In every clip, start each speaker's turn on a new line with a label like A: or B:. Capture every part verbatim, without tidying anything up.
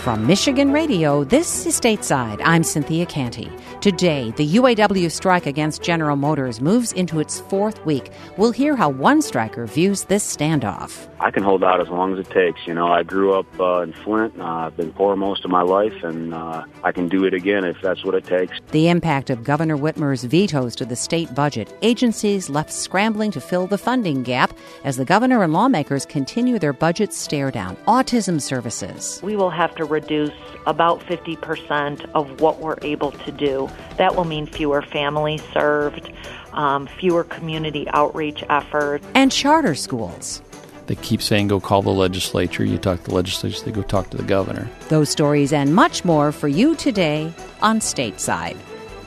A: From Michigan Radio, this is Stateside. I'm Cynthia Canty. Today, the U A W strike against General Motors moves into its fourth week. We'll hear how one striker views this standoff.
B: I can hold out as long as it takes. You know, I grew up uh, in Flint. Uh, I've been poor most of my life, and uh, I can do it again if that's what it takes.
A: The impact of Governor Whitmer's vetoes to the state budget. Agencies left scrambling to fill the funding gap as the governor and lawmakers continue their budget stare down. Autism services.
C: We will have to reduce about fifty percent of what we're able to do. That will mean fewer families served, um, fewer community outreach efforts.
A: And charter schools.
D: They keep saying, go call the legislature. You talk to the legislature, they go talk to the governor.
A: Those stories and much more for you today on Stateside.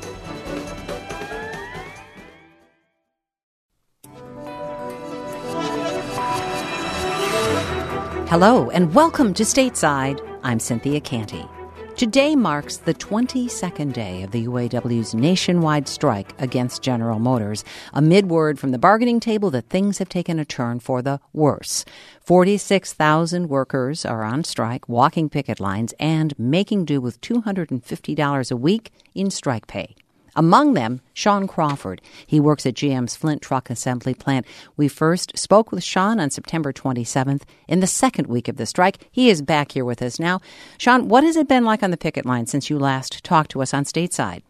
A: Hello and welcome to Stateside. I'm Cynthia Canty. Today marks the twenty-second day of the U A W's nationwide strike against General Motors, amid word from the bargaining table that things have taken a turn for the worse. forty-six thousand workers are on strike, walking picket lines, and making do with two hundred fifty dollars a week in strike pay. Among them, Sean Crawford. He works at G M's Flint Truck Assembly Plant. We first spoke with Sean on September twenty-seventh in the second week of the strike. He is back here with us now. Sean, what has it been like on the picket line since you last talked to us on Stateside?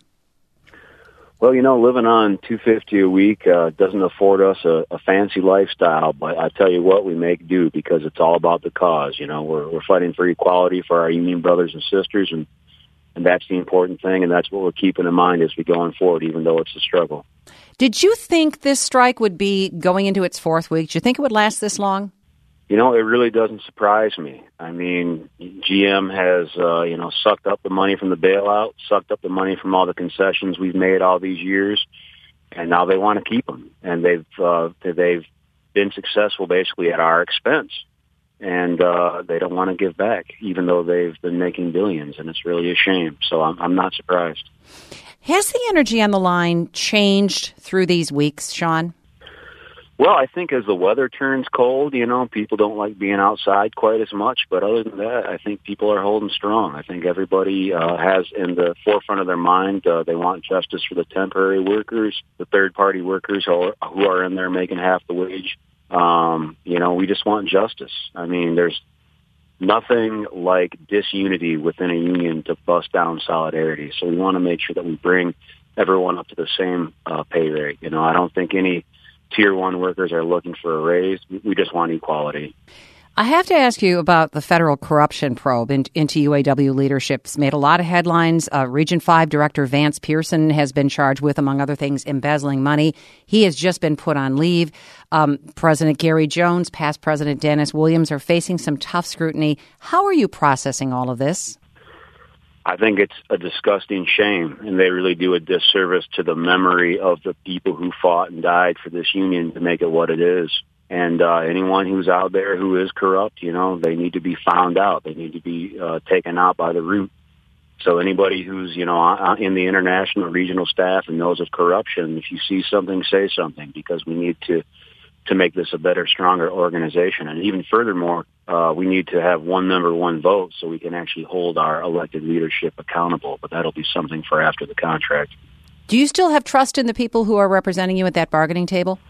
B: Well, you know, living on two hundred fifty dollars a week uh, doesn't afford us a, a fancy lifestyle, but I tell you what, we make do because it's all about the cause. You know, we're, we're fighting for equality for our union brothers and sisters, and And that's the important thing, and that's what we're keeping in mind as we go on forward, even though it's a struggle.
A: Did you think this strike would be going into its fourth week? Did you think it would last this long?
B: You know, it really doesn't surprise me. I mean, G M has, uh, you know, sucked up the money from the bailout, sucked up the money from all the concessions we've made all these years, and now they want to keep them. And they've uh, they've been successful basically at our expense. And uh, they don't want to give back, even though they've been making billions, and it's really a shame. So I'm, I'm not surprised.
A: Has the energy on the line changed through these weeks, Sean?
B: Well, I think as the weather turns cold, you know, people don't like being outside quite as much. But other than that, I think people are holding strong. I think everybody uh, has in the forefront of their mind uh, they want justice for the temporary workers, the third-party workers who are, who are in there making half the wage. Um, you know, we just want justice. I mean, there's nothing like disunity within a union to bust down solidarity. So we want to make sure that we bring everyone up to the same uh, pay rate. You know, I don't think any tier one workers are looking for a raise. We just want equality.
A: I have to ask you about the federal corruption probe in, into U A W leadership. It's made a lot of headlines. Uh, Region five Director Vance Pearson has been charged with, among other things, embezzling money. He has just been put on leave. Um, President Gary Jones, past President Dennis Williams are facing some tough scrutiny. How are you processing all of this?
B: I think it's a disgusting shame, and they really do a disservice to the memory of the people who fought and died for this union to make it what it is. And uh, anyone who's out there who is corrupt, you know, they need to be found out. They need to be uh, taken out by the root. So anybody who's, you know, in the international regional staff and knows of corruption, if you see something, say something, because we need to, to make this a better, stronger organization. And even furthermore, uh, we need to have one member, one vote so we can actually hold our elected leadership accountable. But that'll be something for after the contract.
A: Do you still have trust in the people who are representing you at that bargaining table?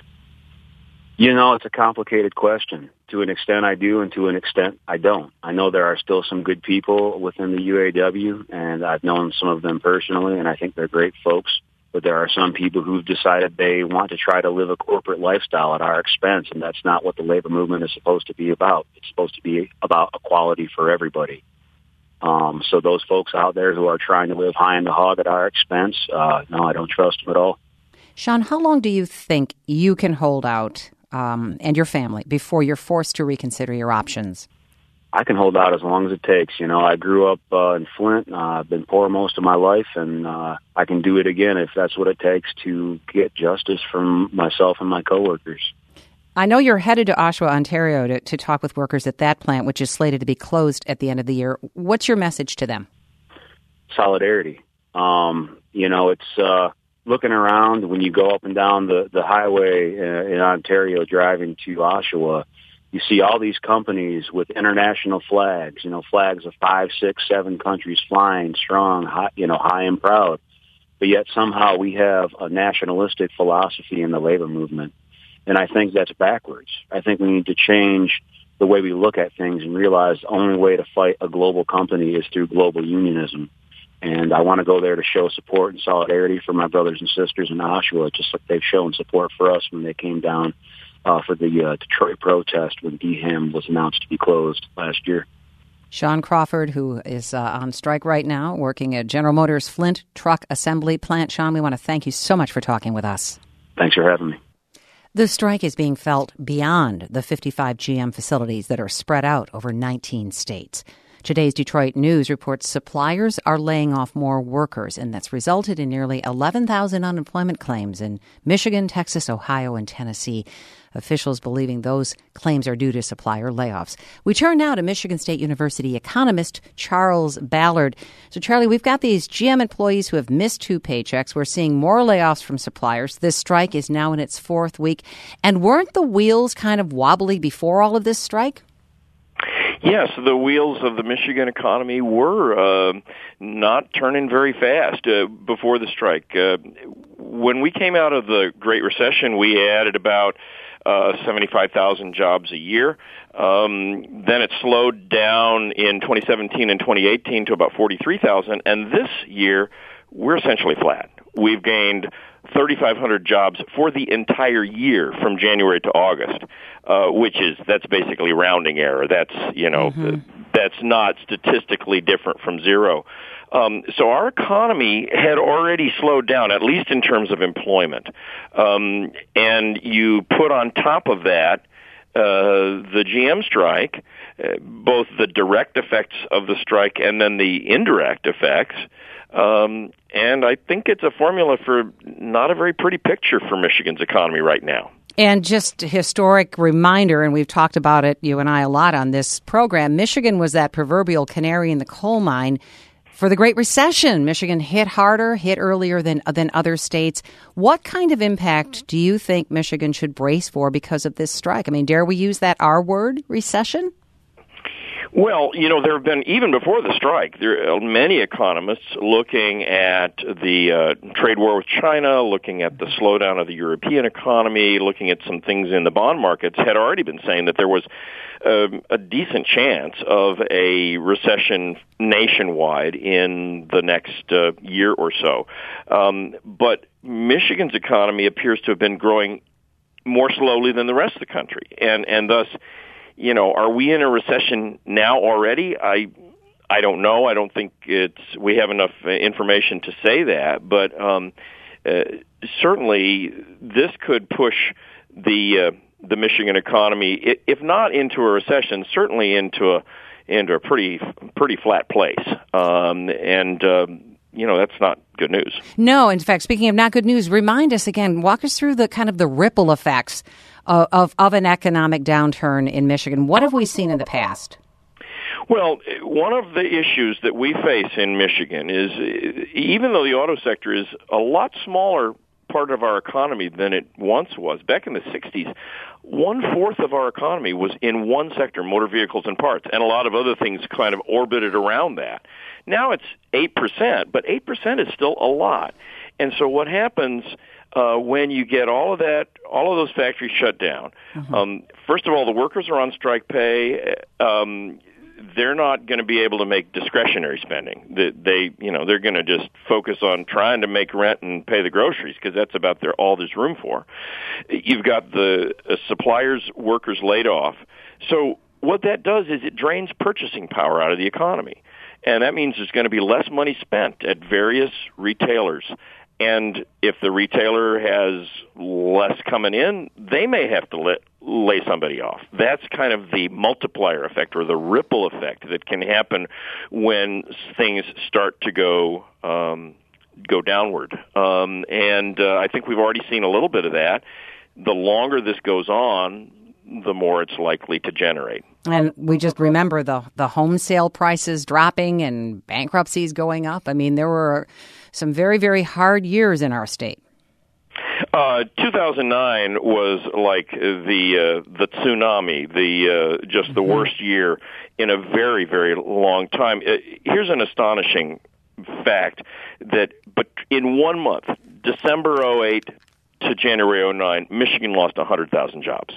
B: You know, it's a complicated question. To an extent I do, and to an extent I don't. I know there are still some good people within the U A W, and I've known some of them personally, and I think they're great folks. But there are some people who've decided they want to try to live a corporate lifestyle at our expense, and that's not what the labor movement is supposed to be about. It's supposed to be about equality for everybody. Um, so those folks out there who are trying to live high in the hog at our expense, uh, no, I don't trust them at all.
A: Sean, how long do you think you can hold out Um, and your family before you're forced to reconsider your options?
B: I can hold out as long as it takes. You know, I grew up uh, in Flint. Uh, I've been poor most of my life, and uh, I can do it again if that's what it takes to get justice from myself and my coworkers.
A: I know you're headed to Oshawa, Ontario to, to talk with workers at that plant, which is slated to be closed at the end of the year. What's your message to them?
B: Solidarity. Um, you know, it's... Uh, Looking around when you go up and down the, the highway uh, in Ontario driving to Oshawa, You see all these companies with international flags, you know, flags of five, six, seven countries flying strong, high, you know, high and proud. But yet somehow we have a nationalistic philosophy in the labor movement. And I think that's backwards. I think we need to change the way we look at things and realize the only way to fight a global company is through global unionism. And I want to go there to show support and solidarity for my brothers and sisters in Oshawa, just like they've shown support for us when they came down uh, for the uh, Detroit protest when D HAM was announced to be closed last year.
A: Sean Crawford, who is uh, on strike right now, working at General Motors Flint Truck Assembly Plant. Sean, we want to thank you so much for talking with us.
B: Thanks for having me.
A: The strike is being felt beyond the fifty-five G M facilities that are spread out over nineteen states. Today's Detroit News reports suppliers are laying off more workers, and that's resulted in nearly eleven thousand unemployment claims in Michigan, Texas, Ohio, and Tennessee. Officials believing those claims are due to supplier layoffs. We turn now to Michigan State University economist Charles Ballard. So, Charlie, we've got these G M employees who have missed two paychecks. We're seeing more layoffs from suppliers. This strike is now in its fourth week. And weren't the wheels kind of wobbly before all of this strike?
E: Yes, the wheels of the Michigan economy were uh, not turning very fast uh, before the strike. Uh, when we came out of the Great Recession, we added about uh, seventy-five thousand jobs a year. Um, then it slowed down in twenty seventeen and twenty eighteen to about forty-three thousand, and this year we're essentially flat. We've gained thirty-five hundred jobs for the entire year from January to August, uh, which is, that's basically rounding error. That's, you know, mm-hmm. that's not statistically different from zero. Um, so our economy had already slowed down, at least in terms of employment. Um, and you put on top of that uh, the G M strike, uh, both the direct effects of the strike and then the indirect effects. Um, and I think it's a formula for not a very pretty picture for Michigan's economy right now.
A: And just a historic reminder, and we've talked about it, you and I, a lot on this program, Michigan was that proverbial canary in the coal mine for the Great Recession. Michigan hit harder, hit earlier than than other states. What kind of impact do you think Michigan should brace for because of this strike? I mean, dare we use that R word, recession?
E: Well, you know, there have been, even before the strike, there are many economists looking at the uh, trade war with China, looking at the slowdown of the European economy, looking at some things in the bond markets, had already been saying that there was um, a decent chance of a recession nationwide in the next uh, year or so. Um, but Michigan's economy appears to have been growing more slowly than the rest of the country, and, and thus, you know, are we in a recession now already? I I don't know. I don't think it's we have enough information to say that, but um, uh, certainly this could push the uh, the Michigan economy, if not into a recession, certainly into a into a pretty pretty flat place. Um, and uh, you know, that's not good news.
A: No, in fact, speaking of not good news, remind us again, walk us through the kind of the ripple effects of, of, of an economic downturn in Michigan. What have we seen in the past?
E: Well, one of the issues that we face in Michigan is, even though the auto sector is a lot smaller part of our economy than it once was, back in the sixties, one-fourth of our economy was in one sector, motor vehicles and parts, and a lot of other things kind of orbited around that. Now it's eight percent, but eight percent is still a lot. And so what happens uh, when you get all of that, all of those factories shut down? Mm-hmm. Um, first of all, the workers are on strike pay. Um, they're not going to be able to make discretionary spending. They, they you know, they're going to just focus on trying to make rent and pay the groceries because that's about their, all there's room for. You've got the uh, suppliers, workers laid off. So what that does is it drains purchasing power out of the economy. And that means there's going to be less money spent at various retailers. And if the retailer has less coming in, they may have to let, lay somebody off. That's kind of the multiplier effect or the ripple effect that can happen when things start to go um, go downward. Um, and uh, I think we've already seen a little bit of that. The longer this goes on, the more it's likely to generate.
A: And we just remember the the home sale prices dropping and bankruptcies going up. I mean, there were some very, very hard years in our state.
E: Uh, two thousand nine was like the uh, the tsunami, the uh, just the mm-hmm. worst year in a very, very long time. Uh, here's an astonishing fact that, but in one month, December oh eight to January oh nine, Michigan lost one hundred thousand jobs.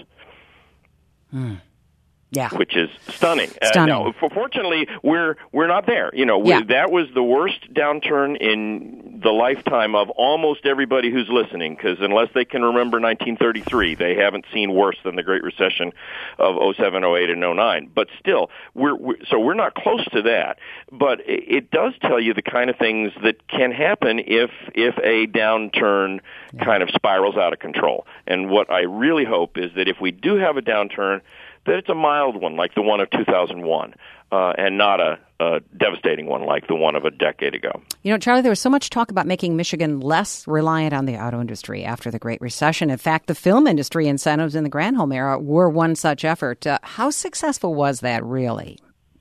A: Hmm. Yeah,
E: which is stunning.
A: Stunning.
E: Uh, now, fortunately, we're we're not there. You know, we,
A: yeah.
E: that was the worst downturn in the lifetime of almost everybody who's listening. Because unless they can remember nineteen thirty-three, they haven't seen worse than the Great Recession of oh seven, oh eight, and oh nine. But still, we're, we're so we're not close to that. But it, it does tell you the kind of things that can happen if if a downturn yeah. kind of spirals out of control. And what I really hope is that if we do have a downturn, that it's a mild one like the one of two thousand one, uh, and not a, a devastating one like the one of a decade ago.
A: You know, Charlie, there was so much talk about making Michigan less reliant on the auto industry after the Great Recession. In fact, the film industry incentives in the Granholm era were one such effort. Uh, how successful was that, really?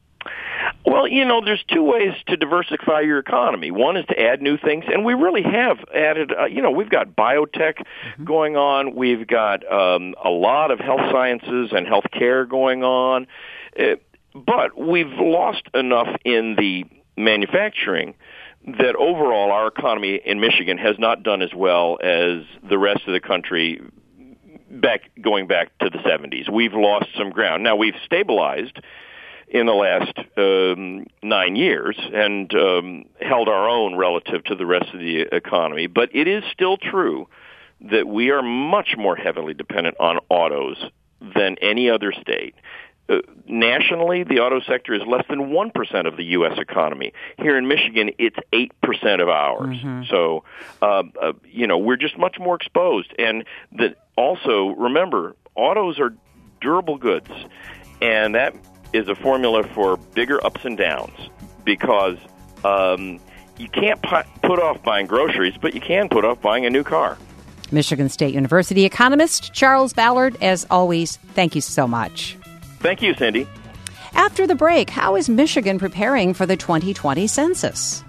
E: Well, you know, there's two ways to diversify your economy. One is to add new things, and we really have added, uh, you know, we've got biotech mm-hmm. going on. We've got um, a lot of health sciences and health care going on. Uh, but we've lost enough in the manufacturing that overall our economy in Michigan has not done as well as the rest of the country back going back to the seventies. We've lost some ground. Now, we've stabilized in the last um, nine years and um, held our own relative to the rest of the economy. But it is still true that we are much more heavily dependent on autos than any other state. Uh, nationally, the auto sector is less than one percent of the U S economy. Here in Michigan, it's eight percent of ours. Mm-hmm. So, uh, uh, you know, we're just much more exposed. And that also, remember, autos are durable goods, and that is a formula for bigger ups and downs because um, you can't pu- put off buying groceries, but you can put off buying a new car.
A: Michigan State University economist Charles Ballard, as always, thank you so much.
E: Thank you, Cindy.
A: After the break, how is Michigan preparing for the twenty twenty census?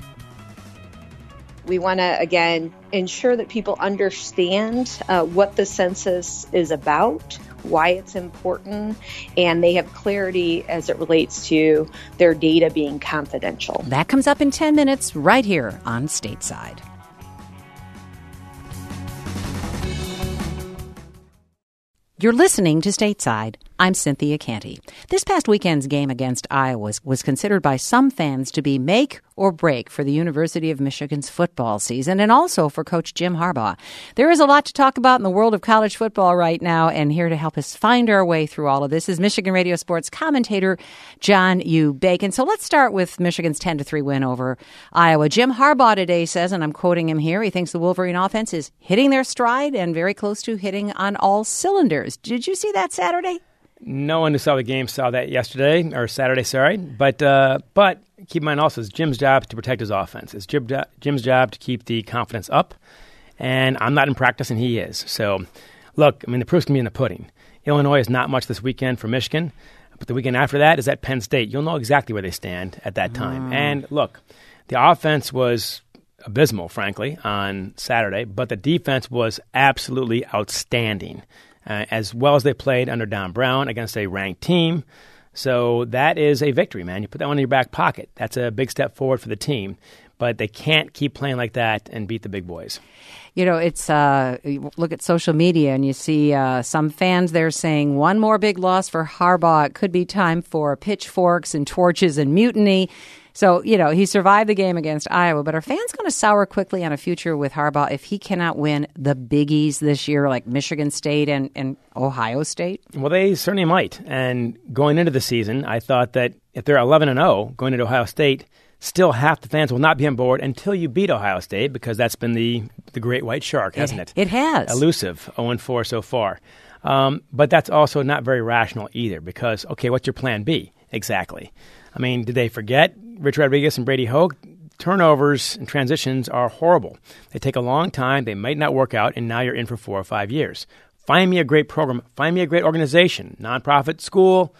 F: We want to, again, ensure that people understand uh, what the census is about, why it's important, and they have clarity as it relates to their data being confidential.
A: That comes up in ten minutes right here on Stateside. You're listening to Stateside. I'm Cynthia Canty. This past weekend's game against Iowa was considered by some fans to be make or break for the University of Michigan's football season and also for Coach Jim Harbaugh. There is a lot to talk about in the world of college football right now, and here to help us find our way through all of this is Michigan Radio Sports commentator John U. Bacon. So let's start with Michigan's ten to three win over Iowa. Jim Harbaugh today says, and I'm quoting him here, he thinks the Wolverine offense is hitting their stride and very close to hitting on all cylinders. Did you see that Saturday?
G: No one who saw the game saw that yesterday, or Saturday, sorry. But uh, but keep in mind also, it's Jim's job to protect his offense. It's Jim, Jim's job to keep the confidence up. And I'm not in practice, and he is. So, look, I mean, the proof's going to be in the pudding. Illinois is not much this weekend for Michigan. But the weekend after that is at Penn State. You'll know exactly where they stand at that time. Mm. And, look, the offense was abysmal, frankly, on Saturday. But the defense was absolutely outstanding. Uh, as well as they played under Don Brown against a ranked team. So that is a victory, man. You put that one in your back pocket. That's a big step forward for the team. But they can't keep playing like that and beat the big boys.
A: You know, it's uh, you look at social media and you see uh, some fans there saying one more big loss for Harbaugh. It could be time for pitchforks and torches and mutiny. So, you know, he survived the game against Iowa, but are fans going to sour quickly on a future with Harbaugh if he cannot win the biggies this year, like Michigan State and, and Ohio State?
G: Well, they certainly might. And going into the season, I thought that if they're eleven and oh going into Ohio State, still half the fans will not be on board until you beat Ohio State, because that's been the, the great white shark, hasn't it?
A: It, it has.
G: Elusive, oh and four so far. Um, but that's also not very rational either, because, okay, what's your plan B exactly? I mean, did they forget Rich Rodriguez and Brady Hoke? Turnovers and transitions are horrible. They take a long time. They might not work out, and now you're in for four or five years. Find me a great program. Find me a great organization, nonprofit, school,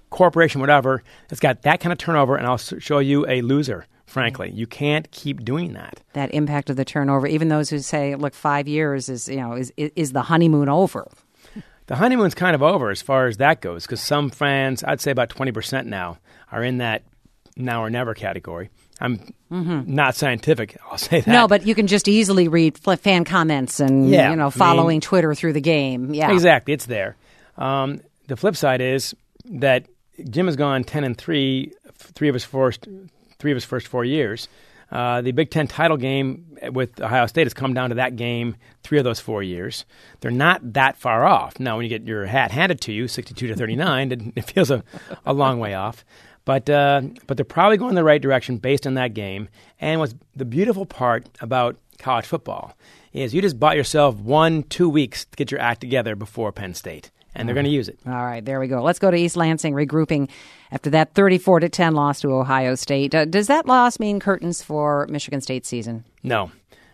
G: corporation, whatever, that's got that kind of turnover, and I'll show you a loser. Frankly, you can't keep doing that.
A: That impact of the turnover, even those who say, look, five years is, you know, is is the honeymoon over?
G: The honeymoon's kind of over as far as that goes, because some fans, I'd say about twenty percent now, are in that now or never category. I'm mm-hmm. not scientific, I'll say that.
A: No, but you can just easily read fan comments and,
G: yeah,
A: you know, following
G: I mean,
A: Twitter through the game. Yeah,
G: exactly. It's there. Um, the flip side is that Jim has gone ten and three, three of his first, three of his first four years. Uh, the Big Ten title game with Ohio State has come down to that game three of those four years. They're not that far off. Now, when you get your hat handed to you, sixty-two to thirty-nine, it, it feels a, a long way off. But uh, but they're probably going in the right direction based on that game. And what's the beautiful part about college football is you just bought yourself one, two weeks to get your act together before Penn State. And they're going to use it.
A: All right, there we go. Let's go to East Lansing, regrouping after that thirty-four to ten loss to Ohio State. Uh, does that loss mean curtains for Michigan State's season?
G: No.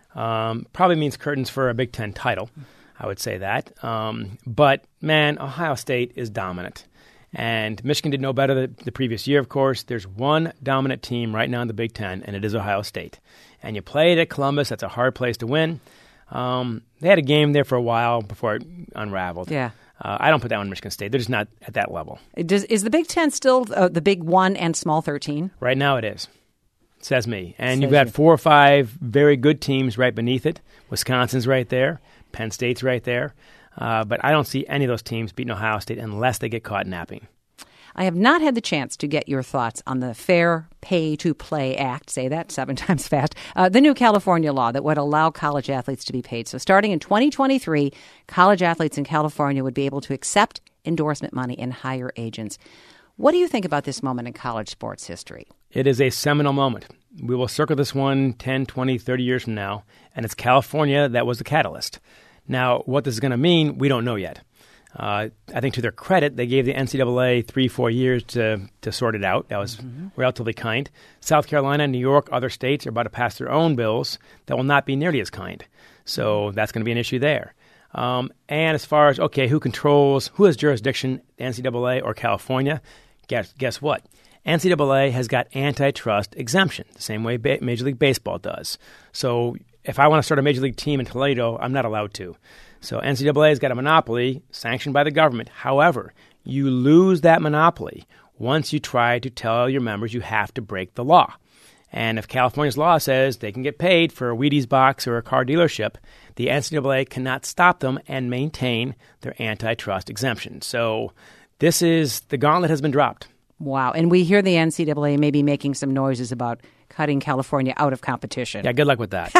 G: Um, probably means curtains for a Big Ten title. I would say that. Um, but, man, Ohio State is dominant. And Michigan did no better the, the previous year, of course. There's one dominant team right now in the Big Ten, and it is Ohio State. And you play it at Columbus. That's a hard place to win. Um, they had a game there for a while before it unraveled.
A: Yeah.
G: Uh, I don't put that on Michigan State. They're just not at that level.
A: Does, is the Big Ten still uh, the Big One and Small thirteen?
G: Right now it is. Says me. And
A: Says
G: you've got
A: you.
G: four or five very good teams right beneath it. Wisconsin's right there. Penn State's right there. Uh, but I don't see any of those teams beating Ohio State unless they get caught napping.
A: I have not had the chance to get your thoughts on the Fair Pay to Play Act, say that seven times fast, uh, the new California law that would allow college athletes to be paid. So starting in twenty twenty-three, college athletes in California would be able to accept endorsement money and hire agents. What do you think about this moment in college sports history?
G: It is a seminal moment. We will circle this one ten, twenty, thirty years from now, and it's California that was the catalyst. Now, what this is going to mean, we don't know yet. Uh, I think to their credit, they gave the N C double A three, four years to, to sort it out. That was mm-hmm. relatively kind. South Carolina, New York, other states are about to pass their own bills that will not be nearly as kind. So that's going to be an issue there. Um, and as far as, okay, who controls, who has jurisdiction, N C double A or California, guess, guess what? N C double A has got antitrust exemption, the same way ba- Major League Baseball does. So if I want to start a Major League team in Toledo, I'm not allowed to. So N C double A has got a monopoly sanctioned by the government. However, you lose that monopoly once you try to tell your members you have to break the law. And if California's law says they can get paid for a Wheaties box or a car dealership, the N C double A cannot stop them and maintain their antitrust exemption. So this is, the gauntlet has been dropped.
A: Wow. And we hear the N C double A maybe making some noises about cutting California out of competition.
G: Yeah, good luck with that.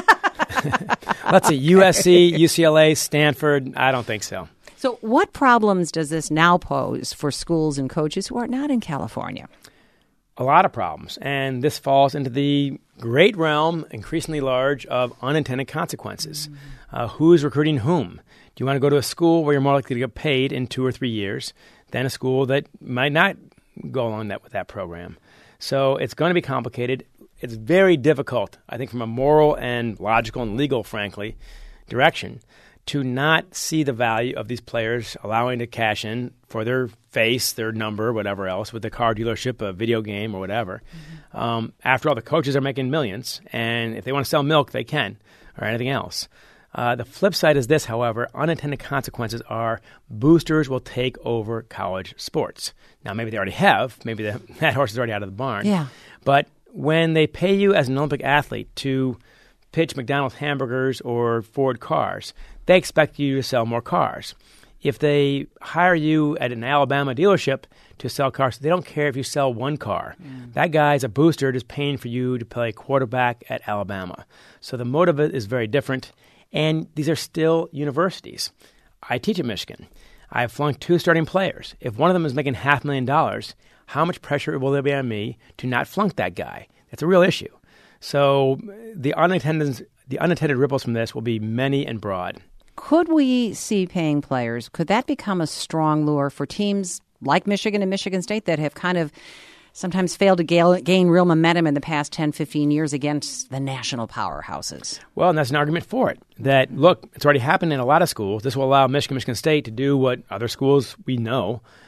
G: Let's see, U S C, U C L A, Stanford, I don't think so.
A: So what problems does this now pose for schools and coaches who are not in California?
G: A lot of problems, and this falls into the great realm, increasingly large, of unintended consequences. Mm-hmm. Uh, who's recruiting whom? Do you want to go to a school where you're more likely to get paid in two or three years than a school that might not go along that with that program? So it's going to be complicated. It's very difficult, I think, from a moral and logical and legal, frankly, direction, to not see the value of these players allowing to cash in for their face, their number, whatever else, with a car dealership, a video game, or whatever. Mm-hmm. Um, after all, the coaches are making millions, and if they want to sell milk, they can, or anything else. Uh, the flip side is this, however, unintended consequences are boosters will take over college sports. Now, maybe they already have. Maybe the, that horse is already out of the barn.
A: Yeah.
G: But when they pay you as an Olympic athlete to pitch McDonald's hamburgers or Ford cars, they expect you to sell more cars. If they hire you at an Alabama dealership to sell cars, they don't care if you sell one car. Mm. That guy's a booster just paying for you to play quarterback at Alabama. So the motive is very different. And these are still universities. I teach at Michigan. I have flunked two starting players. If one of them is making half a million dollars, how much pressure will there be on me to not flunk that guy? That's a real issue. So the unintended, the unintended ripples from this will be many and broad.
A: Could we see paying players? Could that become a strong lure for teams like Michigan and Michigan State that have kind of sometimes failed to gain, gain real momentum in the past ten, fifteen years against the national powerhouses?
G: Well, and that's an argument for it. That, look, it's already happened in a lot of schools. This will allow Michigan, Michigan State to do what other schools we know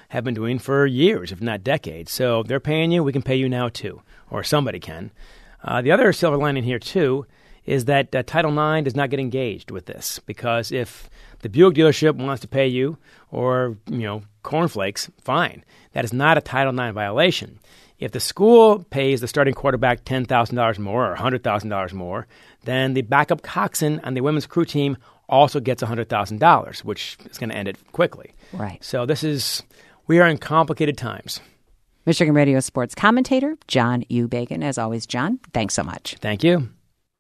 G: have been doing for years, if not decades. So they're paying you, we can pay you now too, or somebody can. Uh, the other silver lining here too is that uh, Title nine does not get engaged with this, because if the Buick dealership wants to pay you, or, you know, cornflakes, fine. That is not a Title nine violation. If the school pays the starting quarterback ten thousand dollars more or one hundred thousand dollars more, then the backup coxswain on the women's crew team also gets one hundred thousand dollars, which is going to end it quickly.
A: Right.
G: So this is, we are in complicated times.
A: Michigan Radio sports commentator John U. Bacon. As always, John, thanks so much.
G: Thank you.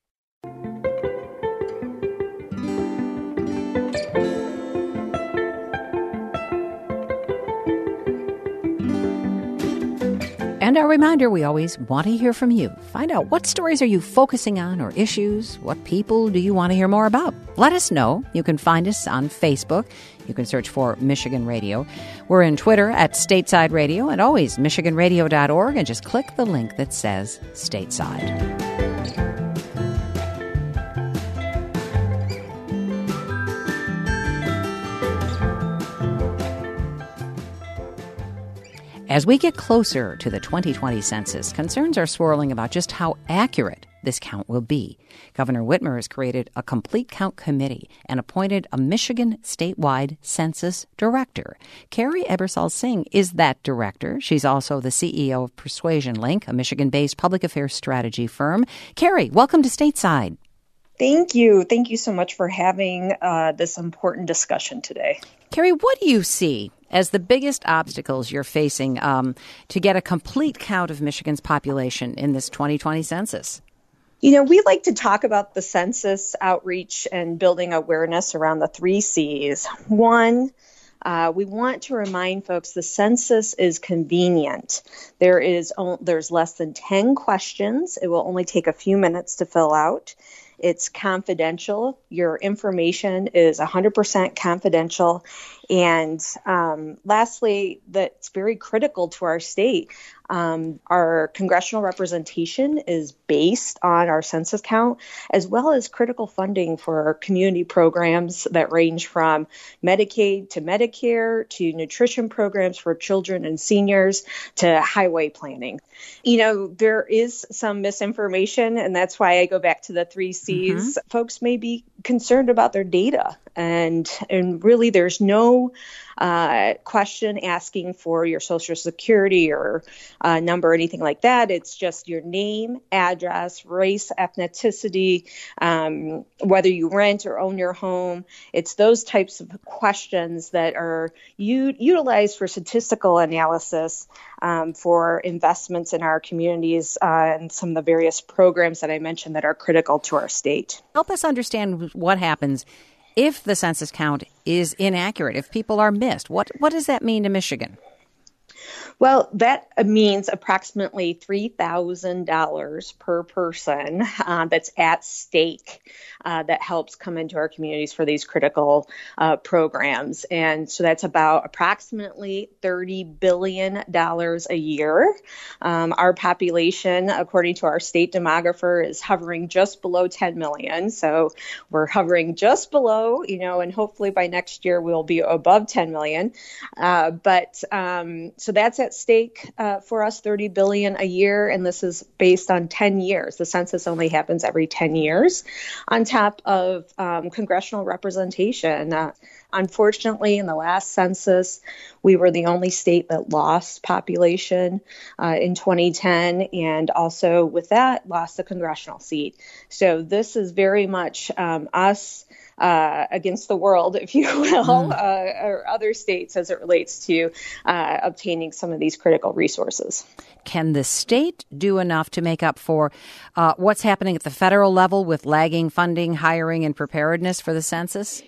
A: And our reminder, we always want to hear from you. Find out, what stories are you focusing on, or issues? What people do you want to hear more about? Let us know. You can find us on Facebook. You can search for Michigan Radio. We're in Twitter at Stateside Radio, and always michigan radio dot org, and just click the link that says Stateside. As we get closer to the twenty twenty census, concerns are swirling about just how accurate this count will be. Governor Whitmer has created a complete count committee and appointed a Michigan statewide census director. Carrie Ebersol-Singh is that director. She's also the C E O of Persuasion Link, a Michigan-based public affairs strategy firm. Carrie, welcome to Stateside.
F: Thank you. Thank you so much for having uh, this important discussion today.
A: Carrie, what do you see as the biggest obstacles you're facing um, to get a complete count of Michigan's population in this twenty twenty census?
F: You know, we like to talk about the census outreach and building awareness around the three C's. One, uh, we want to remind folks the census is convenient. There is there's less than ten questions. It will only take a few minutes to fill out. It's confidential. Your information is one hundred percent confidential. And um, lastly, that's very critical to our state. Um, our congressional representation is based on our census count, as well as critical funding for our community programs that range from Medicaid to Medicare to nutrition programs for children and seniors to highway planning. You know, there is some misinformation, and that's why I go back to the three C's. Mm-hmm. Folks may be concerned about their data, and and really there's no uh, question asking for your Social Security or uh, number or anything like that. It's just your name, address, race, ethnicity, um, whether you rent or own your home. It's those types of questions that are u- utilized for statistical analysis um, for investments in our communities uh, and some of the various programs that I mentioned that are critical to our state.
A: Help us understand what happens if the census count is inaccurate, if people are missed. What what does that mean to Michigan?
F: Well, that means approximately three thousand dollars per person uh, that's at stake uh, that helps come into our communities for these critical uh, programs. And so that's about approximately thirty billion dollars a year. Um, our population, according to our state demographer, is hovering just below ten million. So we're hovering just below, you know, and hopefully by next year we'll be above ten million. Uh, but um, so that's at stake uh, for us, thirty billion dollars a year, and this is based on ten years. The census only happens every ten years, on top of um, congressional representation. Uh, unfortunately, in the last census, we were the only state that lost population uh, in twenty ten, and also with that, lost a congressional seat. So this is very much um, us Uh, against the world, if you will, mm. uh, or other states as it relates to uh, obtaining some of these critical resources.
A: Can the state do enough to make up for uh, what's happening at the federal level with lagging funding, hiring, and preparedness for the census?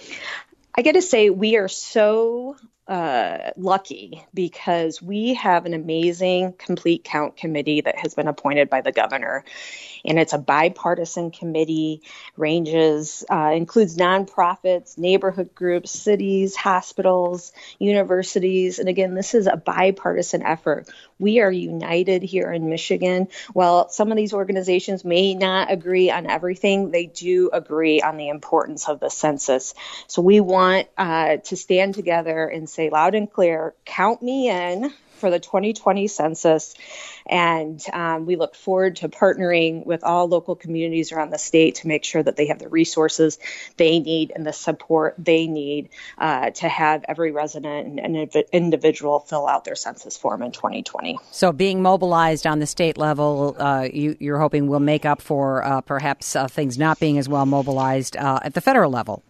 F: I got to say, we are so uh, lucky because we have an amazing complete count committee that has been appointed by the governor. And it's a bipartisan committee, ranges, uh, includes nonprofits, neighborhood groups, cities, hospitals, universities. And again, this is a bipartisan effort. We are united here in Michigan. While some of these organizations may not agree on everything, they do agree on the importance of the census. So we want uh, to stand together and say loud and clear, count me in for the twenty twenty census. And um, we look forward to partnering with all local communities around the state to make sure that they have the resources they need and the support they need uh, to have every resident and, and individual fill out their census form in twenty twenty.
A: So being mobilized on the state level, uh, you, you're hoping will make up for uh, perhaps uh, things not being as well mobilized uh, at the federal level.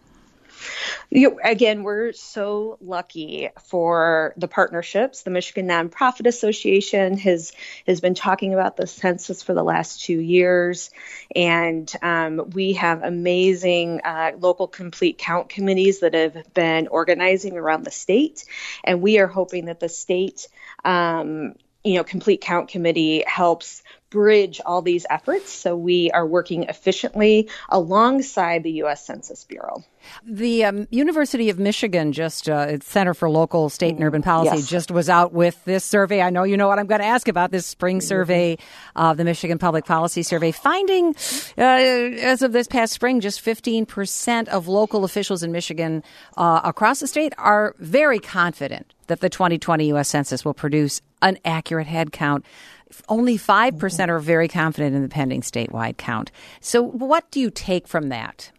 F: You, again, we're so lucky for the partnerships. The Michigan Nonprofit Association has has been talking about the census for the last two years, and um, we have amazing uh, local complete count committees that have been organizing around the state, and we are hoping that the state, um, you know, complete count committee helps bridge all these efforts so we are working efficiently alongside the U S Census Bureau.
A: The um, University of Michigan, just uh, its Center for Local, State, and Urban Policy,
F: yes.
A: just was out with this survey. I know you know what I'm going to ask about, this spring survey of uh, the Michigan Public Policy Survey, finding, uh, as of this past spring, just fifteen percent of local officials in Michigan uh, across the state are very confident that the twenty twenty U S Census will produce an accurate head count. Only five percent are very confident in the pending statewide count. So what do you take from that?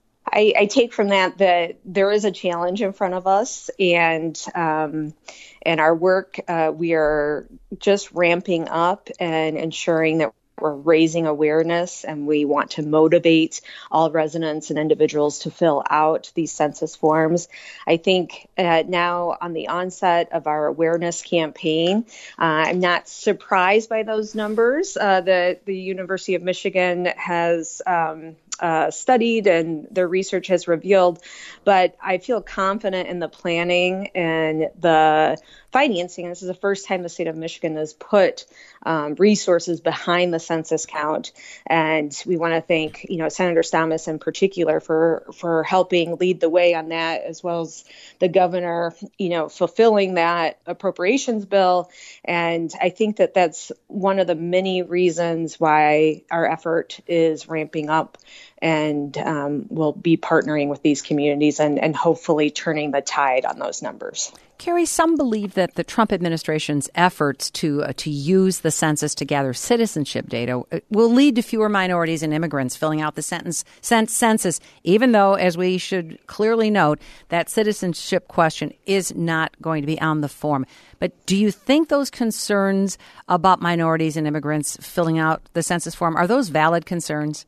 F: I, I take from that that there is a challenge in front of us, and um, and our work, uh, we are just ramping up and ensuring that we're raising awareness, and we want to motivate all residents and individuals to fill out these census forms. I think uh, now on the onset of our awareness campaign, uh, I'm not surprised by those numbers uh, that the University of Michigan has um, uh, studied and their research has revealed, but I feel confident in the planning and the financing. This is the first time the state of Michigan has put um, resources behind the census count, and we want to thank, you know, Senator Stamas in particular for for helping lead the way on that, as well as the governor, you know, fulfilling that appropriations bill. And I think that that's one of the many reasons why our effort is ramping up, and um, we'll be partnering with these communities and, and hopefully turning the tide on those numbers.
A: Carrie, some believe that the Trump administration's efforts to uh, to use the census to gather citizenship data will lead to fewer minorities and immigrants filling out the sentence, census, even though, as we should clearly note, that citizenship question is not going to be on the form. But do you think those concerns about minorities and immigrants filling out the census form, are those valid concerns?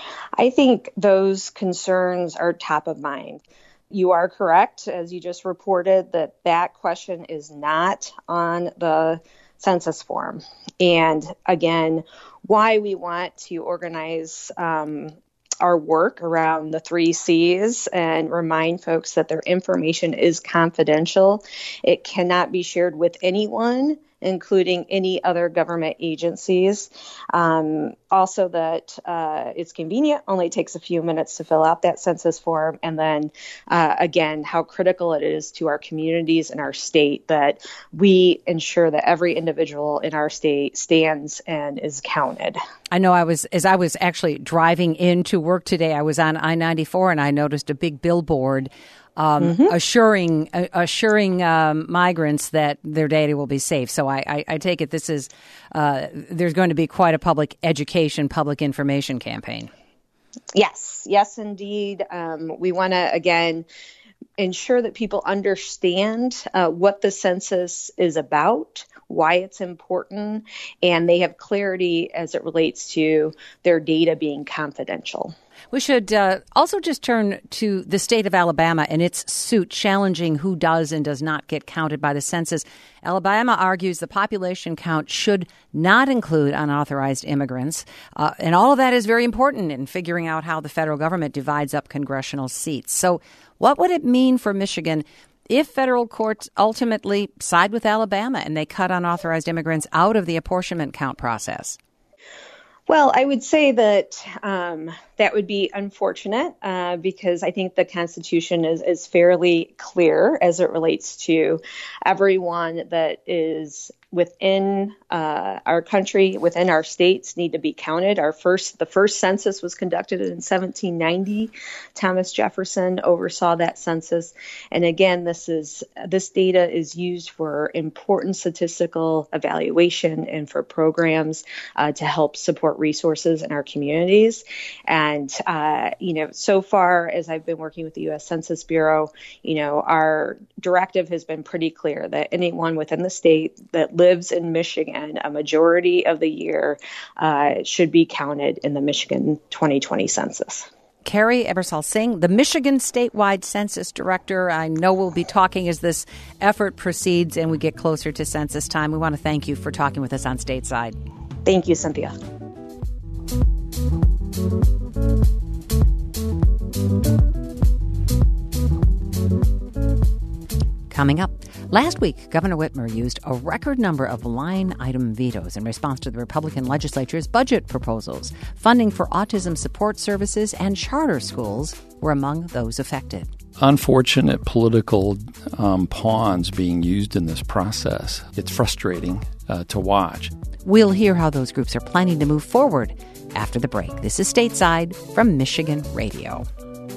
F: I think those concerns are top of mind. You are correct, as you just reported, that that question is not on the census form. And again, why we want to organize um, our work around the three C's and remind folks that their information is confidential. It cannot be shared with anyone, including any other government agencies. Um, also that uh, it's convenient, only takes a few minutes to fill out that census form. And then uh, again, how critical it is to our communities and our state that we ensure that every individual in our state stands and is counted.
A: I know I was, as I was actually driving into work today, I was on I ninety-four and I noticed a big billboard Um, mm-hmm. assuring uh, assuring um, migrants that their data will be safe. So I, I, I take it this is uh, there's going to be quite a public education, public information campaign.
F: Yes, yes, indeed. Um, we want to, again, ensure that people understand uh, what the census is about, why it's important, and they have clarity as it relates to their data being confidential.
A: We should uh, also just turn to the state of Alabama and its suit challenging who does and does not get counted by the census. Alabama argues the population count should not include unauthorized immigrants. Uh, and all of that is very important in figuring out how the federal government divides up congressional seats. So what would it mean for Michigan if federal courts ultimately side with Alabama and they cut unauthorized immigrants out of the apportionment count process?
F: Well, I would say that um, that would be unfortunate uh, because I think the Constitution is, is fairly clear as it relates to everyone that is within uh, our country, within our states, need to be counted. Our first, the first census was conducted in seventeen ninety. Thomas Jefferson oversaw that census, and again, this is this data is used for important statistical evaluation and for programs uh, to help support resources in our communities. And uh, you know, so far as I've been working with the U S Census Bureau, you know, our directive has been pretty clear that anyone within the state that lives in Michigan a majority of the year uh, should be counted in the Michigan twenty twenty census.
A: Carrie Ebersol-Singh, the Michigan Statewide Census Director. I know we'll be talking as this effort proceeds and we get closer to census time. We want to thank you for talking with us on Stateside.
F: Thank you, Cynthia.
A: Coming up, last week, Governor Whitmer used a record number of line item vetoes in response to the Republican legislature's budget proposals. Funding for autism support services and charter schools were among those affected.
D: Unfortunate political um, pawns being used in this process. It's frustrating uh, to watch.
A: We'll hear how those groups are planning to move forward after the break. This is Stateside from Michigan Radio.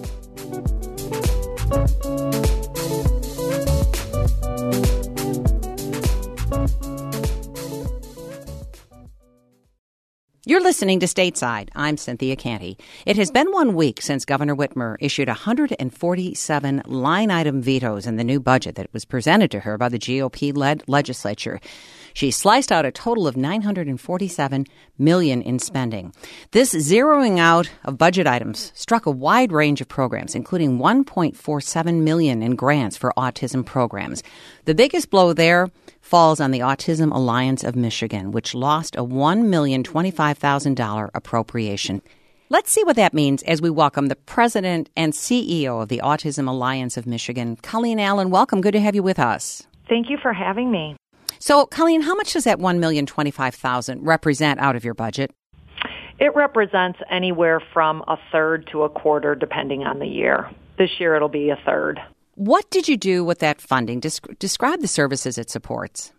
A: You're listening to Stateside. I'm Cynthia Canty. It has been one week since Governor Whitmer issued one hundred forty-seven line-item vetoes in the new budget that was presented to her by the G O P-led legislature. She sliced out a total of nine hundred forty-seven million dollars in spending. This zeroing out of budget items struck a wide range of programs, including one point four seven million dollars in grants for autism programs. The biggest blow there falls on the Autism Alliance of Michigan, which lost a one million twenty-five thousand dollars appropriation. Let's see what that means as we welcome the president and C E O of the Autism Alliance of Michigan, Colleen Allen. Welcome. Good to have you with us.
C: Thank you for having me.
A: So, Colleen, how much does that one million twenty-five thousand dollars represent out of your budget?
C: It represents anywhere from a third to a quarter, depending on the year. This year, it'll be a third.
A: What did you do with that funding? Desc- describe the services it supports.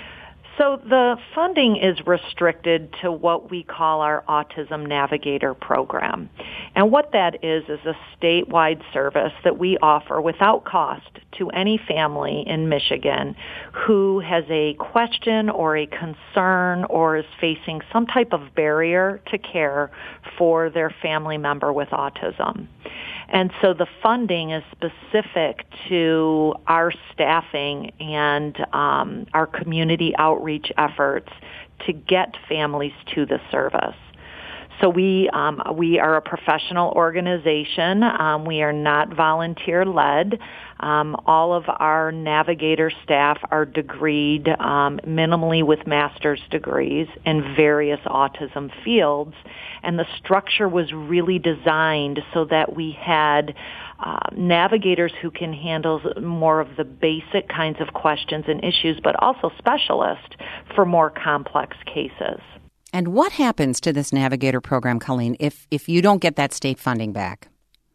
C: So the funding is restricted to what we call our Autism Navigator program. And what that is is a statewide service that we offer without cost to any family in Michigan who has a question or a concern or is facing some type of barrier to care for their family member with autism. And so the funding is specific to our staffing and um, our community outreach efforts to get families to the service. So we um, we are a professional organization. Um, we are not volunteer-led. Um, all of our navigator staff are degreed um, minimally with master's degrees in various autism fields. And the structure was really designed so that we had uh, navigators who can handle more of the basic kinds of questions and issues, but also specialists for more complex cases.
A: And what happens to this Navigator program, Colleen, if, if you don't get that state funding back?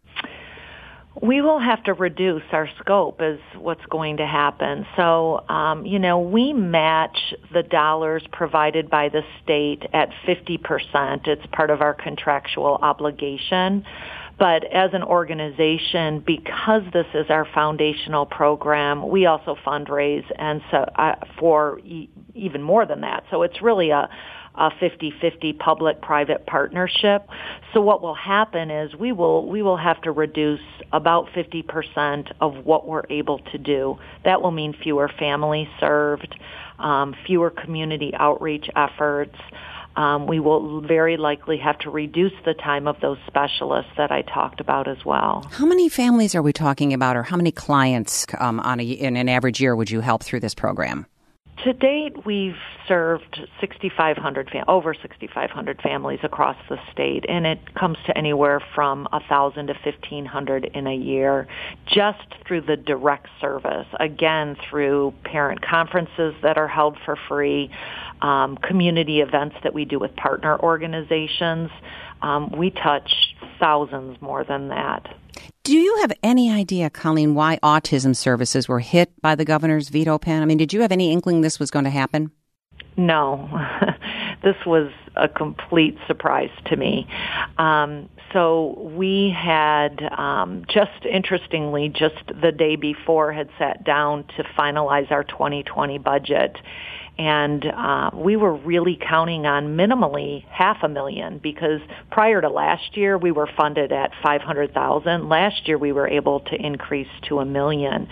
C: We will have to reduce our scope is what's going to happen. So, um, you know, we match the dollars provided by the state at fifty percent. It's part of our contractual obligation. But as an organization, because this is our foundational program, we also fundraise and so uh, for e- even more than that. So it's really a a fifty-fifty public-private partnership. So what will happen is we will we will have to reduce about fifty percent of what we're able to do. That will mean fewer families served, um, fewer community outreach efforts. Um, we will very likely have to reduce the time of those specialists that I talked about as well.
A: How many families are we talking about, or how many clients um, on a, in an average year would you help through this program?
C: To date, we've served sixty-five hundred, fam- over sixty-five hundred families across the state, and it comes to anywhere from one thousand to fifteen hundred in a year just through the direct service, again, through parent conferences that are held for free, um, community events that we do with partner organizations. Um, we touch thousands more than that.
A: Do you have any idea, Colleen, why autism services were hit by the governor's veto pen? I mean, did you have any inkling this was going to happen?
C: No. This was a complete surprise to me. Um, so we had, um, just interestingly, just the day before had sat down to finalize our twenty twenty budget. And uh, we were really counting on minimally half a million because prior to last year we were funded at five hundred thousand. Last year we were able to increase to a million.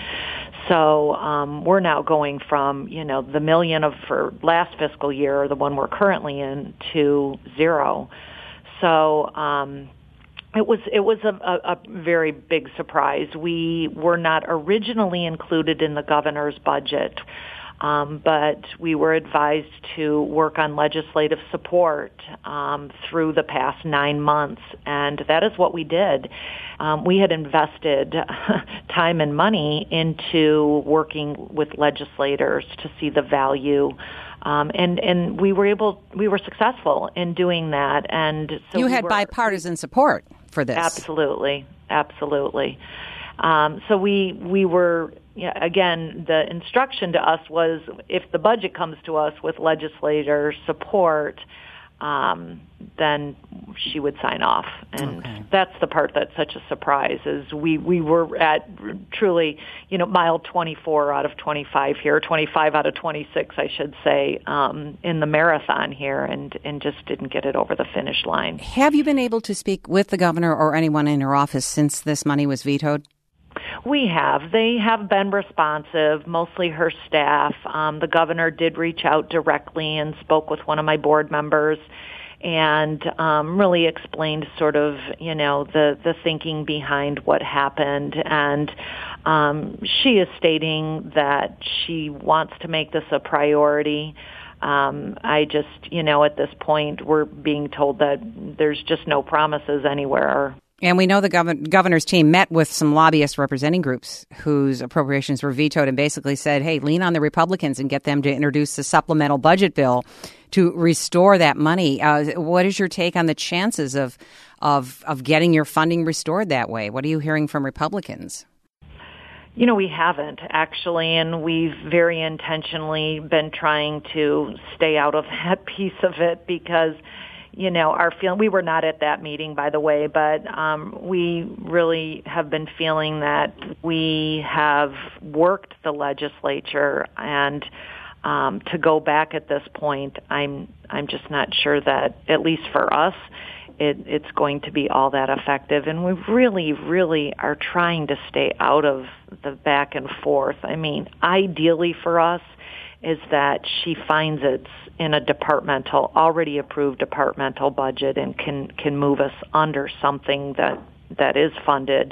C: So um, we're now going from, you know, the million of for last fiscal year, the one we're currently in, to zero. So um, it was it was a, a, a very big surprise. We were not originally included in the governor's budget. Um, but we were advised to work on legislative support um, through the past nine months, and that is what we did. Um, we had invested time and money into working with legislators to see the value, um, and and we were able, we were successful in doing that. And so
A: you
C: we
A: had
C: were,
A: bipartisan support for this.
C: Absolutely, absolutely. Um, so we we were. Yeah, again, the instruction to us was if the budget comes to us with legislator support, um, then she would sign off. And okay. That's the part that's such a surprise is we, we were at truly, you know, mile twenty-four out of twenty-five here, twenty-five out of twenty-six, I should say, um, in the marathon here and, and just didn't get it over the finish line.
A: Have you been able to speak with the governor or anyone in her office since this money was vetoed?
C: We have. They have been responsive, mostly her staff. Um, the governor did reach out directly and spoke with one of my board members and um, really explained sort of, you know, the, the thinking behind what happened. And um, she is stating that she wants to make this a priority. Um, I just, you know, at this point, we're being told that there's just no promises anywhere.
A: And we know the gov- governor's team met with some lobbyists representing groups whose appropriations were vetoed and basically said, hey, lean on the Republicans and get them to introduce a supplemental budget bill to restore that money. Uh, what is your take on the chances of, of, of getting your funding restored that way? What are you hearing from Republicans?
C: You know, we haven't, actually, and we've very intentionally been trying to stay out of that piece of it because you know, our feeling, we were not at that meeting, by the way, but um, we really have been feeling that we have worked the legislature, and um, to go back at this point, I'm I'm just not sure that, at least for us, it, it's going to be all that effective. And we really, really are trying to stay out of the back and forth. I mean, ideally for us is that she finds it's in a departmental, already approved departmental budget and can, can move us under something that, that is funded.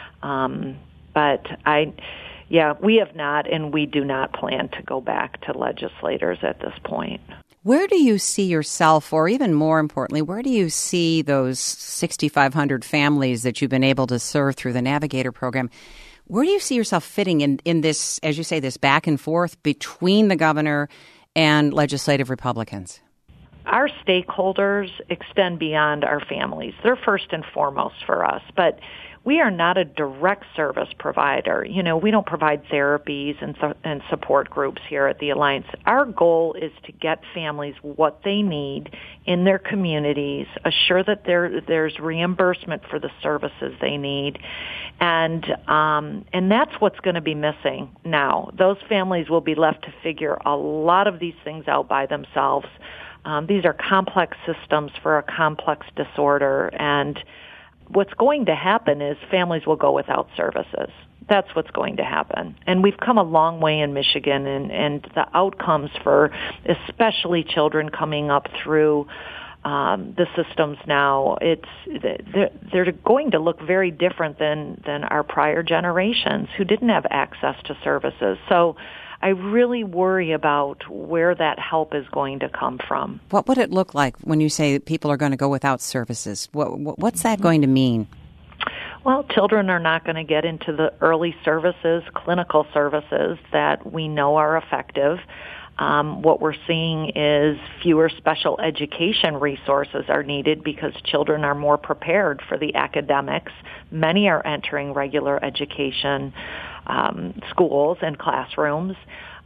C: Um, but I, yeah, we have not, and we do not plan to go back to legislators at this point.
A: Where do you see yourself, or even more importantly, where do you see those sixty-five hundred families that you've been able to serve through the Navigator program? Where do you see yourself fitting in, in this, as you say, this back and forth between the governor and legislative Republicans?
C: Our stakeholders extend beyond our families. They're first and foremost for us, but we are not a direct service provider. You know, we don't provide therapies and, th- and support groups here at the Alliance. Our goal is to get families what they need in their communities, assure that there there's reimbursement for the services they need, and um, and that's what's going to be missing now. Those families will be left to figure a lot of these things out by themselves. Um, these are complex systems for a complex disorder, and what's going to happen is families will go without services. That's what's going to happen. And we've come a long way in Michigan, and, and the outcomes for especially children coming up through um, the systems now, it's they're, they're going to look very different than, than our prior generations who didn't have access to services. So I really worry about where that help is going to come from.
A: What would it look like when you say people are going to go without services? What, what's that going to mean?
C: Well, children are not going to get into the early services, clinical services that we know are effective. Um, what we're seeing is fewer special education resources are needed because children are more prepared for the academics. Many are entering regular education um, schools and classrooms.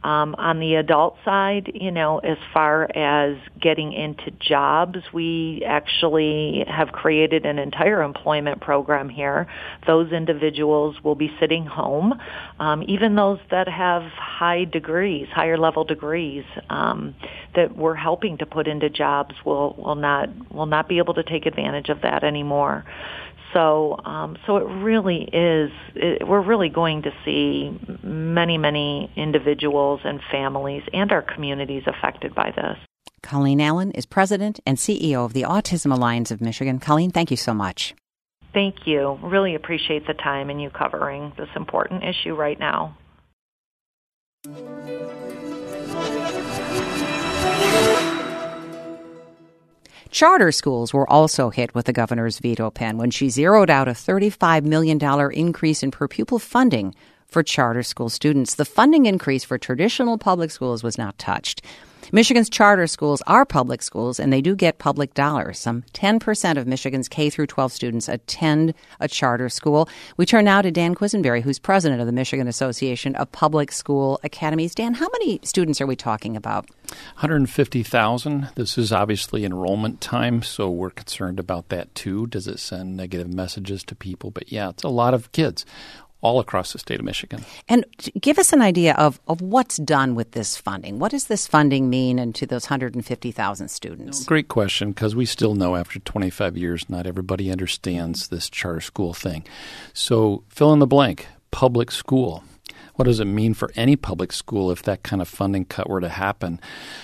C: Um, on the adult side, you know, as far as getting into jobs, we actually have created an entire employment program here. Those individuals will be sitting home, um, even those that have high degrees, higher level degrees, um, that we're helping to put into jobs will, will not will not be able to take advantage of that anymore. So, um, so it really is. It, we're really going to see many, many individuals and families and our communities affected by this.
A: Colleen Allen is president and C E O of the Autism Alliance of Michigan. Colleen, thank you so much.
C: Thank you. Really appreciate the time and you covering this important issue right now.
A: Charter schools were also hit with the governor's veto pen when she zeroed out a thirty-five million dollars increase in per-pupil funding for charter school students. The funding increase for traditional public schools was not touched. Michigan's charter schools are public schools, and they do get public dollars. Some ten percent of Michigan's K through twelve students attend a charter school. We turn now to Dan Quisenberry, who's president of the Michigan Association of Public School Academies. Dan, how many students are we talking about?
D: one hundred fifty thousand. This is obviously enrollment time, so we're concerned about that too. Does it send negative messages to people? But yeah, it's a lot of kids all across the state of Michigan.
A: And give us an idea of, of what's done with this funding. What does this funding mean and to those one hundred fifty thousand students?
D: Great question, because we still know after twenty-five years, not everybody understands this charter school thing. So fill in the blank, public school. What does it mean for any public school if that kind of funding cut were to happen?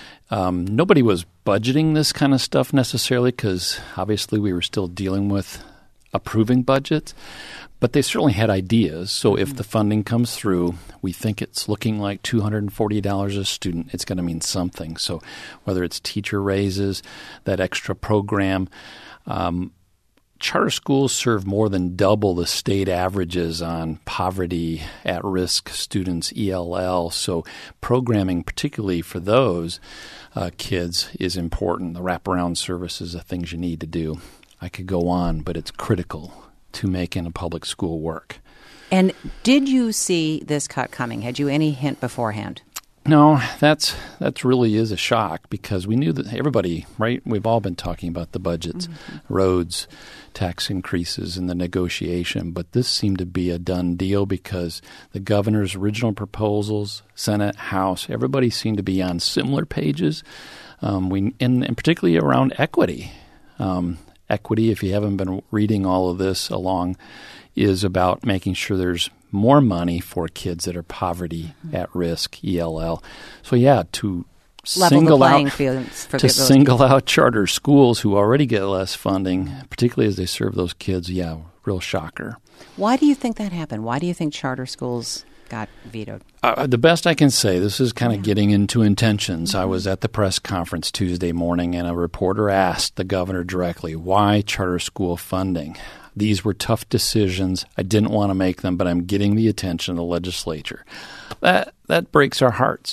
D: Um, nobody was budgeting this kind of stuff necessarily because obviously we were still dealing with approving budgets. But they certainly had ideas. So if the funding comes through, we think it's looking like two hundred forty dollars a student. It's going to mean something. So whether it's teacher raises, that extra program, um, charter schools serve more than double the state averages on poverty, at-risk students, E L L. So programming, particularly for those uh, kids, is important. The wraparound services, the things you need to do. I could go on, but it's critical to making a public school work.
A: And did you see this cut coming? Had you any hint beforehand?
D: No, that's that's really is a shock because we knew that everybody, right? We've all been talking about the budgets, mm-hmm. roads, tax increases, and the negotiation. But this seemed to be a done deal because the governor's original proposals, Senate, House, everybody seemed to be on similar pages. Um, we and, and particularly around equity. Um, Equity, if you haven't been reading all of this along, is about making sure there's more money for kids that are poverty, at risk, E L L. So yeah, to
A: Level
D: single
A: the playing
D: out
A: fields for
D: to
A: those
D: single
A: people.
D: out charter schools who already get less funding, particularly as they serve those kids, yeah, real shocker.
A: Why do you think that happened? Why do you think charter schools got vetoed?
D: Uh, the best I can say, this is kind of yeah. getting into intentions. Mm-hmm. I was at the press conference Tuesday morning, and a reporter asked the governor directly, why charter school funding? These were tough decisions. I didn't want to make them, but I'm getting the attention of the legislature. That that breaks our hearts.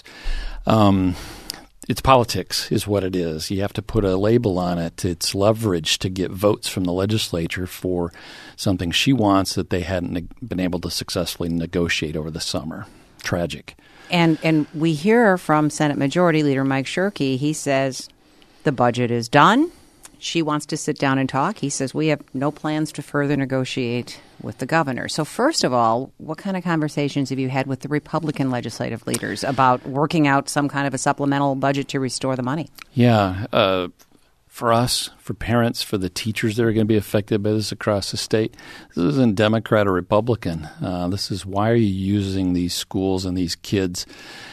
D: Um, it's politics is what it is. You have to put a label on it. It's leverage to get votes from the legislature for something she wants that they hadn't ne- been able to successfully negotiate over the summer. Tragic.
A: And and we hear from Senate Majority Leader Mike Shirkey. He says the budget is done. She wants to sit down and talk. He says we have no plans to further negotiate with the governor. So first of all, what kind of conversations have you had with the Republican legislative leaders about working out some kind of a supplemental budget to restore the money?
D: Yeah. Uh, for us, for parents, for the teachers that are going to be affected by this across the state, this isn't Democrat or Republican. Uh, this is why are you using these schools and these kids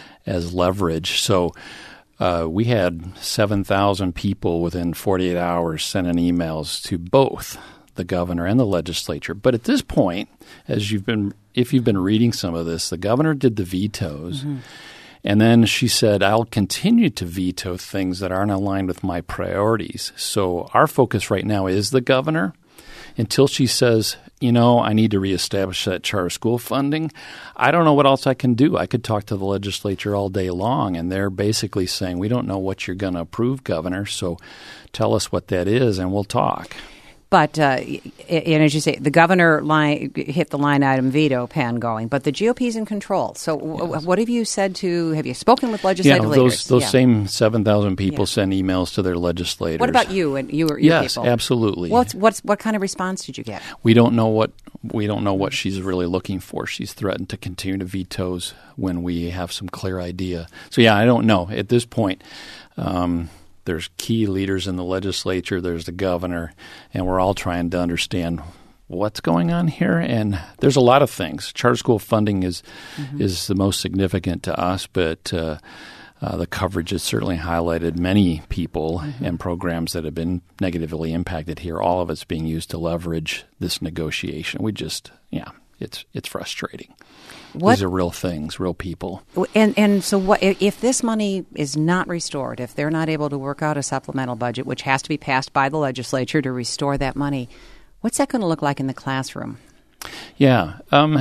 D: as leverage? So Uh, we had seven thousand people within forty-eight hours sending emails to both the governor and the legislature. But at this point, as you've been, if you've been reading some of this, the governor did the vetoes. Mm-hmm. And then she said, I'll continue to veto things that aren't aligned with my priorities. So our focus right now is the governor. Until she says, you know, I need to reestablish that charter school funding, I don't know what else I can do. I could talk to the legislature all day long, and they're basically saying, we don't know what you're going to approve, Governor, so tell us what that is, and we'll talk.
A: But, uh, and as you say, the governor line, hit the line item veto pen going, but the G O P's in control. So w-
D: yes.
A: what have you said to, have you spoken with legislative
D: yeah,
A: leaders?
D: Those, those
A: yeah.
D: same seven thousand people
A: Yeah.
D: send emails to their legislators.
A: What about you and you or your
D: yes,
A: people?
D: Yes, absolutely.
A: What's, what's, what kind of response did you get?
D: We don't know what we don't know what she's really looking for. She's threatened to continue to vetoes when we have some clear idea. So yeah, I don't know at this point. Um, there's key leaders in the legislature. There's the governor, and we're all trying to understand what's going on here. And there's a lot of things. Charter school funding is mm-hmm. is the most significant to us, but uh, uh, the coverage has certainly highlighted many people mm-hmm. and programs that have been negatively impacted here. All of it's being used to leverage this negotiation. We just, yeah, it's it's frustrating.
A: What?
D: These are real things, real people.
A: And and so what if this money is not restored, if they're not able to work out a supplemental budget, which has to be passed by the legislature to restore that money, what's that going to look like in the classroom?
D: Yeah. Um,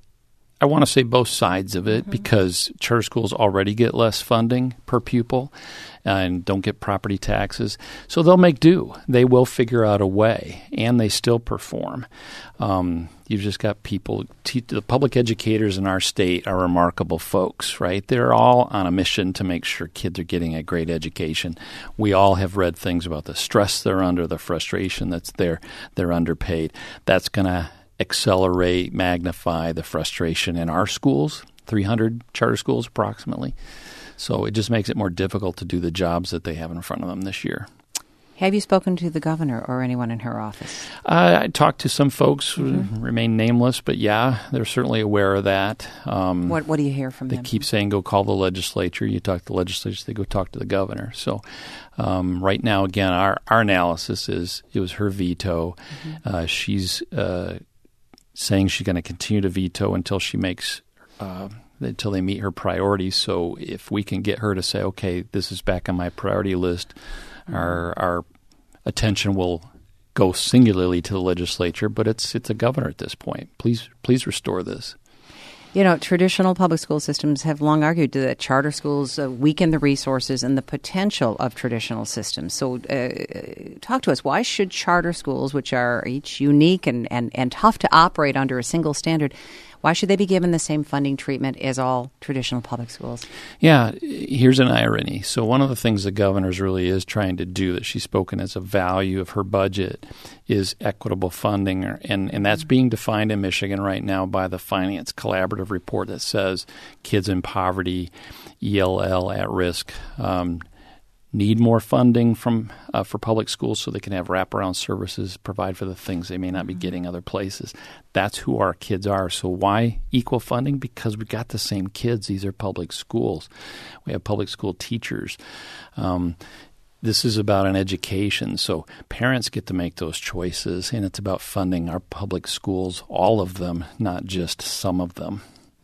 D: I want to say both sides of it mm-hmm. because charter schools already get less funding per pupil and don't get property taxes. So they'll make do. They will figure out a way, and they still perform. Um, you've just got people, te- the public educators in our state are remarkable folks, right? They're all on a mission to make sure kids are getting a great education. We all have read things about the stress they're under, the frustration that's there. They're underpaid. That's going to accelerate, magnify the frustration in our schools, three hundred charter schools approximately. So it just makes it more difficult to do the jobs that they have in front of them this year.
A: Have you spoken to the governor or anyone in her office?
D: Uh, I talked to some folks who
A: mm-hmm.
D: remain nameless, but yeah, they're certainly aware of that. Um,
A: what What do you hear from
D: they
A: them?
D: They keep saying, go call the legislature. You talk to the legislature, they go talk to the governor. So um, right now, again, our, our analysis is it was her veto. Mm-hmm. Uh, she's uh, saying she's going to continue to veto until she makes uh, until they meet her priorities. So if we can get her to say, okay, this is back on my priority list, mm-hmm. our our attention will go singularly to the legislature, but it's it's a governor at this point. Please please restore this.
A: You know, traditional public school systems have long argued that charter schools uh, weaken the resources and the potential of traditional systems. So uh, talk to us. Why should charter schools, which are each unique and, and, and tough to operate under a single standard, why should they be given the same funding treatment as all traditional public schools?
D: Yeah, here's an irony. So one of the things the governor really is trying to do that she's spoken as a value of her budget is equitable funding, and, and that's being defined in Michigan right now by the Finance Collaborative report that says kids in poverty, E L L at risk, um, need more funding from uh, for public schools so they can have wraparound services, provide for the things they may not be getting other places. That's who our kids are. So why equal funding? Because we got the same kids. These are public schools. We have public school teachers. Um, this is about an education. So parents get to make those choices, and it's about funding our public schools, all of them, not just some of them.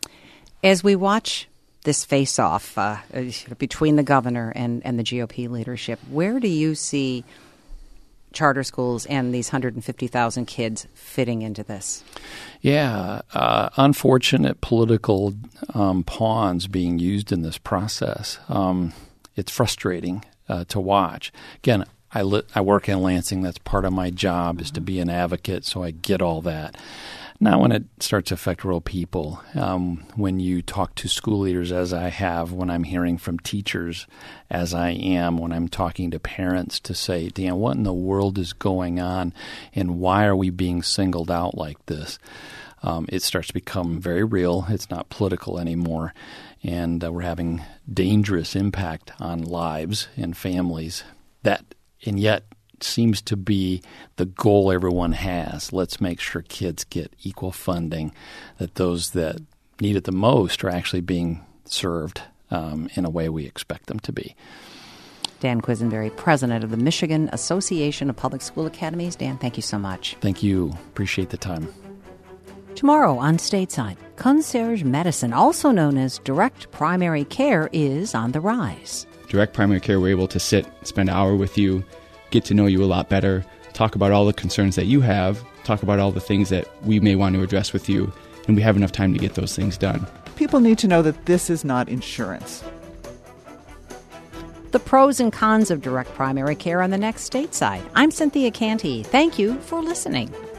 A: As we watch this face-off uh, between the governor and, and the G O P leadership, where do you see charter schools and these one hundred fifty thousand kids fitting into this?
D: Yeah, uh, unfortunate political um, pawns being used in this process. Um, it's frustrating uh, to watch. Again, I, li- I work in Lansing. That's part of my job is to be an advocate, so I get all that. Now, when it starts to affect real people, um, when you talk to school leaders, as I have, when I'm hearing from teachers, as I am, when I'm talking to parents to say, Dan, what in the world is going on, and why are we being singled out like this? Um, it starts to become very real. It's not political anymore, and uh, we're having dangerous impact on lives and families. That, and yet, seems to be the goal everyone has. Let's make sure kids get equal funding, that those that need it the most are actually being served um, in a way we expect them to be.
A: Dan Quisenberry, president of the Michigan Association of Public School Academies. Dan, thank you so much.
D: Thank you. Appreciate the time.
A: Tomorrow on Stateside, concierge medicine, also known as direct primary care, is on the rise.
H: Direct primary care, we're able to sit, spend an hour with you, get to know you a lot better, talk about all the concerns that you have, talk about all the things that we may want to address with you, and we have enough time to get those things done.
I: People need to know that this is not insurance.
A: the pros and cons of direct primary care on the next Stateside. I'm Cynthia Canty. Thank you for listening.